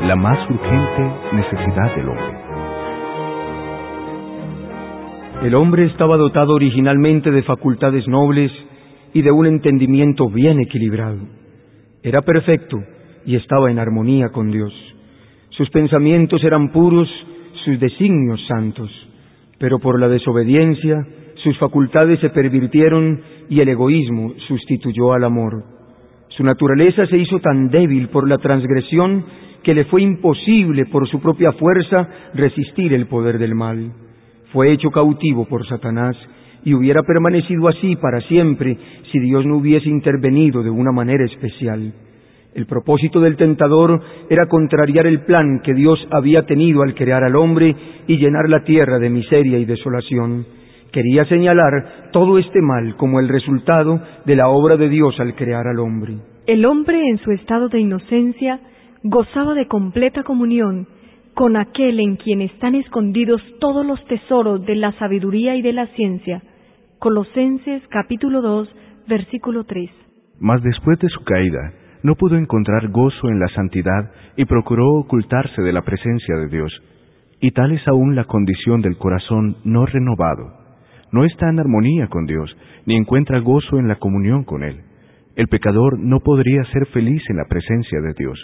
la más urgente necesidad del hombre. El hombre estaba dotado originalmente de facultades nobles y de un entendimiento bien equilibrado. Era perfecto y estaba en armonía con Dios. Sus pensamientos eran puros, sus designios santos, pero por la desobediencia sus facultades se pervirtieron y el egoísmo sustituyó al amor. Su naturaleza se hizo tan débil por la transgresión que le fue imposible por su propia fuerza resistir el poder del mal. Fue hecho cautivo por Satanás y hubiera permanecido así para siempre si Dios no hubiese intervenido de una manera especial. El propósito del tentador era contrariar el plan que Dios había tenido al crear al hombre y llenar la tierra de miseria y desolación. Quería señalar todo este mal como el resultado de la obra de Dios al crear al hombre. El hombre, en su estado de inocencia, gozaba de completa comunión con aquel en quien están escondidos todos los tesoros de la sabiduría y de la ciencia. Colosenses capítulo 2, versículo 3. Mas después de su caída, no pudo encontrar gozo en la santidad y procuró ocultarse de la presencia de Dios. Y tal es aún la condición del corazón no renovado. No está en armonía con Dios, ni encuentra gozo en la comunión con Él. El pecador no podría ser feliz en la presencia de Dios.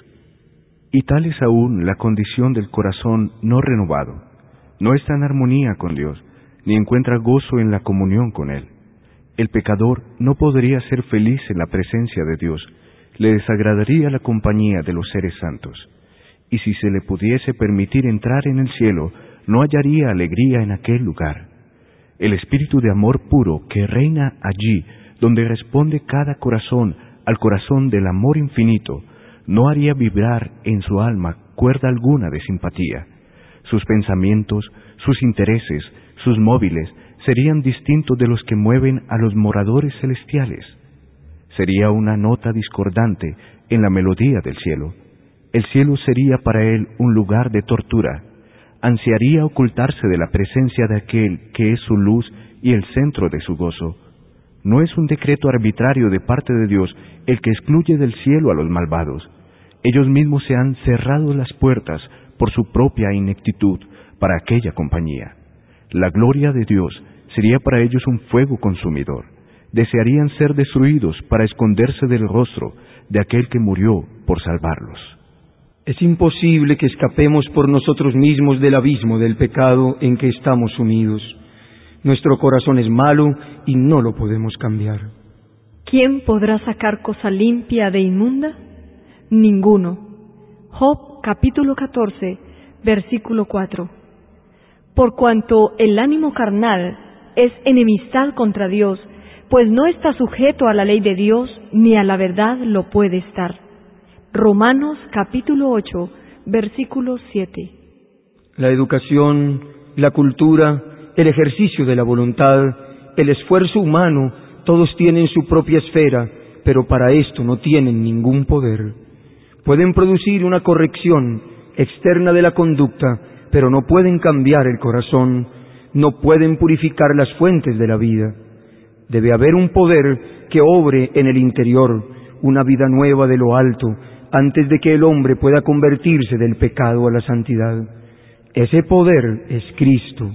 Y tal es aún la condición del corazón no renovado. No está en armonía con Dios, ni encuentra gozo en la comunión con Él. El pecador no podría ser feliz en la presencia de Dios, le desagradaría la compañía de los seres santos. Y si se le pudiese permitir entrar en el cielo, no hallaría alegría en aquel lugar. El espíritu de amor puro que reina allí, donde responde cada corazón al corazón del amor infinito, no haría vibrar en su alma cuerda alguna de simpatía. Sus pensamientos, sus intereses, sus móviles serían distintos de los que mueven a los moradores celestiales. Sería una nota discordante en la melodía del cielo. El cielo sería para él un lugar de tortura. Ansiaría ocultarse de la presencia de aquel que es su luz y el centro de su gozo. No es un decreto arbitrario de parte de Dios el que excluye del cielo a los malvados. Ellos mismos se han cerrado las puertas por su propia ineptitud para aquella compañía. La gloria de Dios sería para ellos un fuego consumidor. Desearían ser destruidos para esconderse del rostro de aquel que murió por salvarlos. Es imposible que escapemos por nosotros mismos del abismo del pecado en que estamos sumidos. Nuestro corazón es malo y no lo podemos cambiar. ¿Quién podrá sacar cosa limpia de inmunda? Ninguno. Job capítulo 14, versículo 4. Por cuanto el ánimo carnal es enemistad contra Dios, pues no está sujeto a la ley de Dios, ni a la verdad lo puede estar. Romanos capítulo 8, versículo 7. La educación, la cultura, el ejercicio de la voluntad, el esfuerzo humano, todos tienen su propia esfera, pero para esto no tienen ningún poder. Pueden producir una corrección externa de la conducta, pero no pueden cambiar el corazón, no pueden purificar las fuentes de la vida. Debe haber un poder que obre en el interior, una vida nueva de lo alto, antes de que el hombre pueda convertirse del pecado a la santidad. Ese poder es Cristo.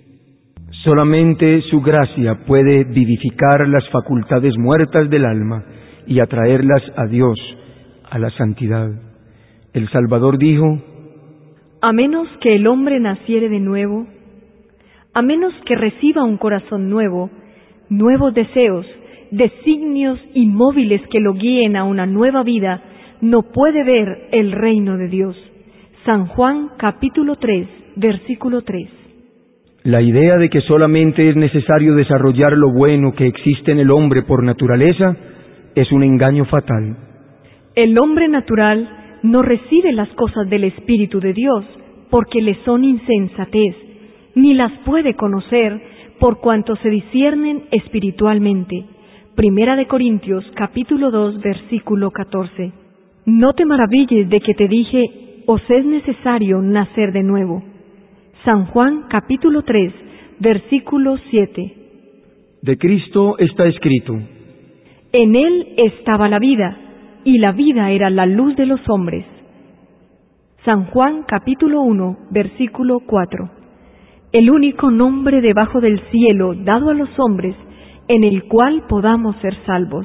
Solamente su gracia puede vivificar las facultades muertas del alma y atraerlas a Dios, a la santidad. El Salvador dijo: a menos que el hombre naciere de nuevo, a menos que reciba un corazón nuevo, nuevos deseos, designios inmóviles que lo guíen a una nueva vida, no puede ver el reino de Dios. San Juan capítulo 3, versículo 3. La idea de que solamente es necesario desarrollar lo bueno que existe en el hombre por naturaleza es un engaño fatal. El hombre natural no recibe las cosas del Espíritu de Dios porque le son insensatez, ni las puede conocer por cuanto se disciernen espiritualmente. Primera de Corintios capítulo 2, versículo 14. No te maravilles de que te dije, os es necesario nacer de nuevo. San Juan capítulo 3, versículo 7. De Cristo está escrito: en Él estaba la vida, y la vida era la luz de los hombres. San Juan capítulo 1, versículo 4. El único nombre debajo del cielo dado a los hombres en el cual podamos ser salvos.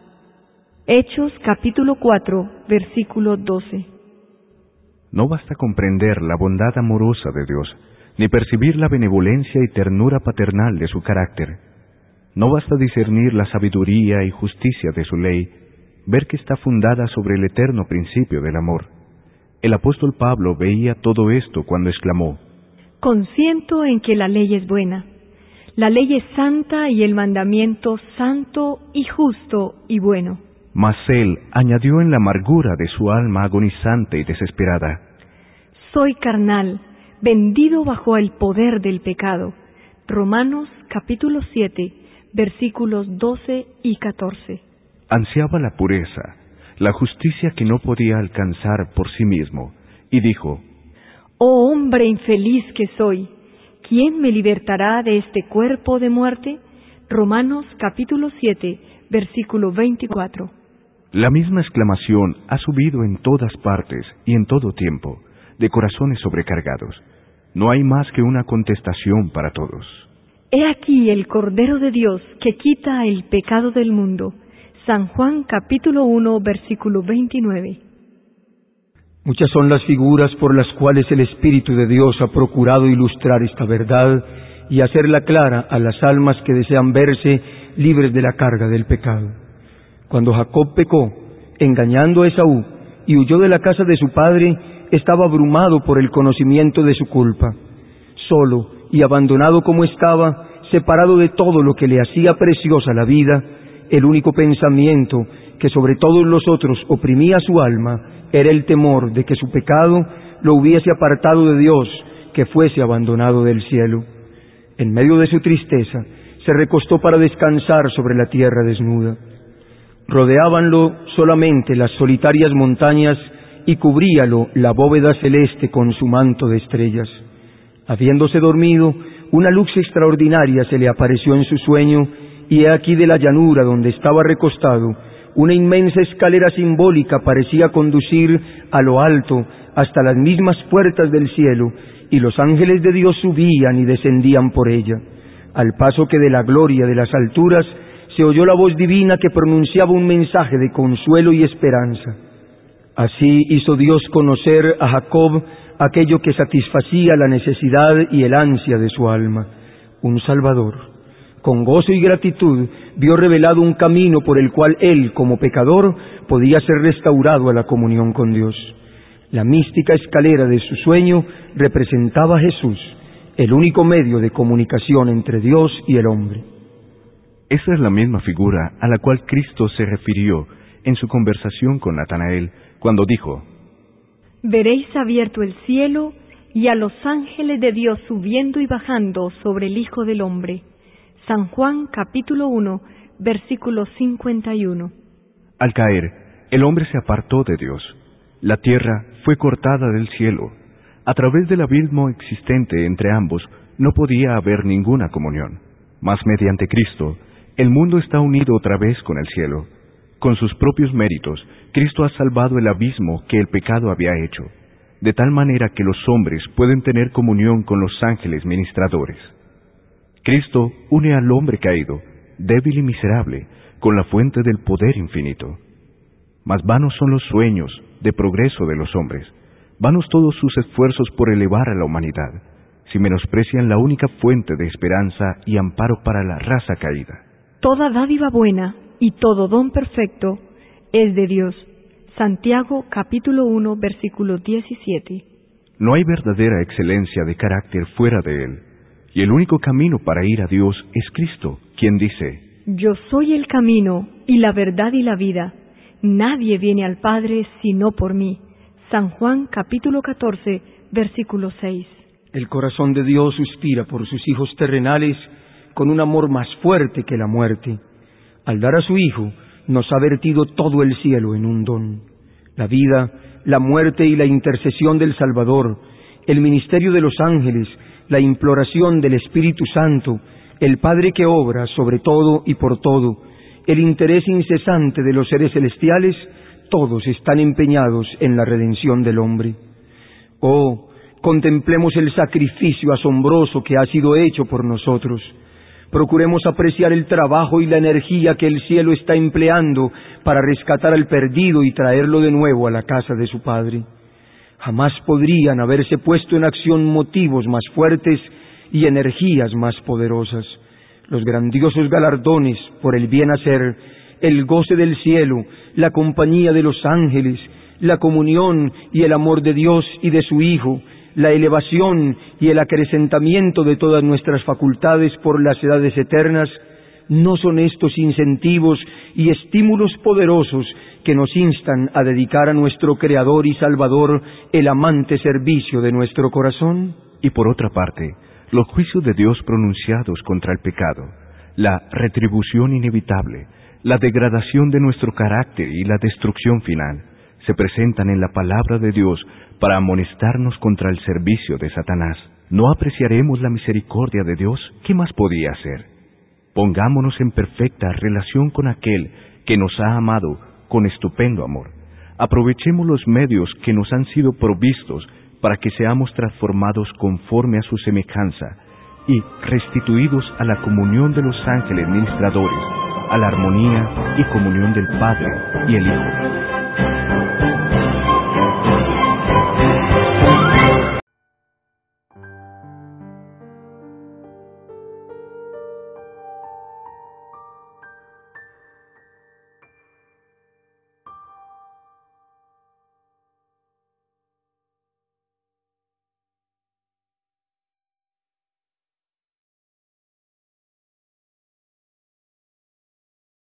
Hechos capítulo 4, versículo 12. No basta comprender la bondad amorosa de Dios, ni percibir la benevolencia y ternura paternal de su carácter. No basta discernir la sabiduría y justicia de su ley, ver que está fundada sobre el eterno principio del amor. El apóstol Pablo veía todo esto cuando exclamó: Consiento en que la ley es buena. La ley es santa y el mandamiento santo y justo y bueno. Mas él añadió en la amargura de su alma agonizante y desesperada: Soy carnal, vendido bajo el poder del pecado. Romanos capítulo 7, versículos 12 y 14. Ansiaba la pureza, la justicia que no podía alcanzar por sí mismo, y dijo: Oh hombre infeliz que soy, ¿quién me libertará de este cuerpo de muerte? Romanos capítulo 7, versículo 24. La misma exclamación ha subido en todas partes y en todo tiempo, de corazones sobrecargados. No hay más que una contestación para todos. He aquí el Cordero de Dios que quita el pecado del mundo. San Juan capítulo 1, versículo 29. Muchas son las figuras por las cuales el Espíritu de Dios ha procurado ilustrar esta verdad y hacerla clara a las almas que desean verse libres de la carga del pecado. Cuando Jacob pecó, engañando a Esaú, y huyó de la casa de su padre, estaba abrumado por el conocimiento de su culpa. Solo y abandonado como estaba, separado de todo lo que le hacía preciosa la vida, el único pensamiento que sobre todos los otros oprimía su alma era el temor de que su pecado lo hubiese apartado de Dios, que fuese abandonado del cielo. En medio de su tristeza, se recostó para descansar sobre la tierra desnuda. Rodeábanlo solamente las solitarias montañas y cubríalo la bóveda celeste con su manto de estrellas. Habiéndose dormido, una luz extraordinaria se le apareció en su sueño, y he aquí de la llanura donde estaba recostado, una inmensa escalera simbólica parecía conducir a lo alto hasta las mismas puertas del cielo, y los ángeles de Dios subían y descendían por ella, al paso que de la gloria de las alturas se oyó la voz divina que pronunciaba un mensaje de consuelo y esperanza. Así hizo Dios conocer a Jacob aquello que satisfacía la necesidad y el ansia de su alma, un Salvador. Con gozo y gratitud vio revelado un camino por el cual él, como pecador, podía ser restaurado a la comunión con Dios. La mística escalera de su sueño representaba a Jesús, el único medio de comunicación entre Dios y el hombre. Esa es la misma figura a la cual Cristo se refirió en su conversación con Natanael, cuando dijo: Veréis abierto el cielo y a los ángeles de Dios subiendo y bajando sobre el Hijo del Hombre. San Juan capítulo 1, versículo 51. Al caer, el hombre se apartó de Dios. La tierra fue cortada del cielo. A través del abismo existente entre ambos no podía haber ninguna comunión. Mas mediante Cristo, el mundo está unido otra vez con el cielo. Con sus propios méritos, Cristo ha salvado el abismo que el pecado había hecho, de tal manera que los hombres pueden tener comunión con los ángeles ministradores. Cristo une al hombre caído, débil y miserable, con la fuente del poder infinito. Mas vanos son los sueños de progreso de los hombres, vanos todos sus esfuerzos por elevar a la humanidad, si menosprecian la única fuente de esperanza y amparo para la raza caída. Toda dádiva buena y todo don perfecto es de Dios. Santiago capítulo 1, versículo 17. No hay verdadera excelencia de carácter fuera de Él, y el único camino para ir a Dios es Cristo, quien dice: Yo soy el camino y la verdad y la vida. Nadie viene al Padre sino por mí. San Juan capítulo 14, versículo 6. El corazón de Dios suspira por sus hijos terrenales con un amor más fuerte que la muerte. Al dar a su Hijo, nos ha vertido todo el cielo en un don. La vida, la muerte y la intercesión del Salvador, el ministerio de los ángeles, la imploración del Espíritu Santo, el Padre que obra sobre todo y por todo, el interés incesante de los seres celestiales, todos están empeñados en la redención del hombre. Oh, contemplemos el sacrificio asombroso que ha sido hecho por nosotros. Procuremos apreciar el trabajo y la energía que el cielo está empleando para rescatar al perdido y traerlo de nuevo a la casa de su Padre. Jamás podrían haberse puesto en acción motivos más fuertes y energías más poderosas. Los grandiosos galardones por el bien hacer, el goce del cielo, la compañía de los ángeles, la comunión y el amor de Dios y de su Hijo, la elevación y el acrecentamiento de todas nuestras facultades por las edades eternas, ¿no son estos incentivos y estímulos poderosos que nos instan a dedicar a nuestro Creador y Salvador el amante servicio de nuestro corazón? Y por otra parte, los juicios de Dios pronunciados contra el pecado, la retribución inevitable, la degradación de nuestro carácter y la destrucción final, se presentan en la palabra de Dios para amonestarnos contra el servicio de Satanás. ¿No apreciaremos la misericordia de Dios? ¿Qué más podía hacer? Pongámonos en perfecta relación con aquel que nos ha amado con estupendo amor. Aprovechemos los medios que nos han sido provistos para que seamos transformados conforme a su semejanza y restituidos a la comunión de los ángeles ministradores, a la armonía y comunión del Padre y el Hijo.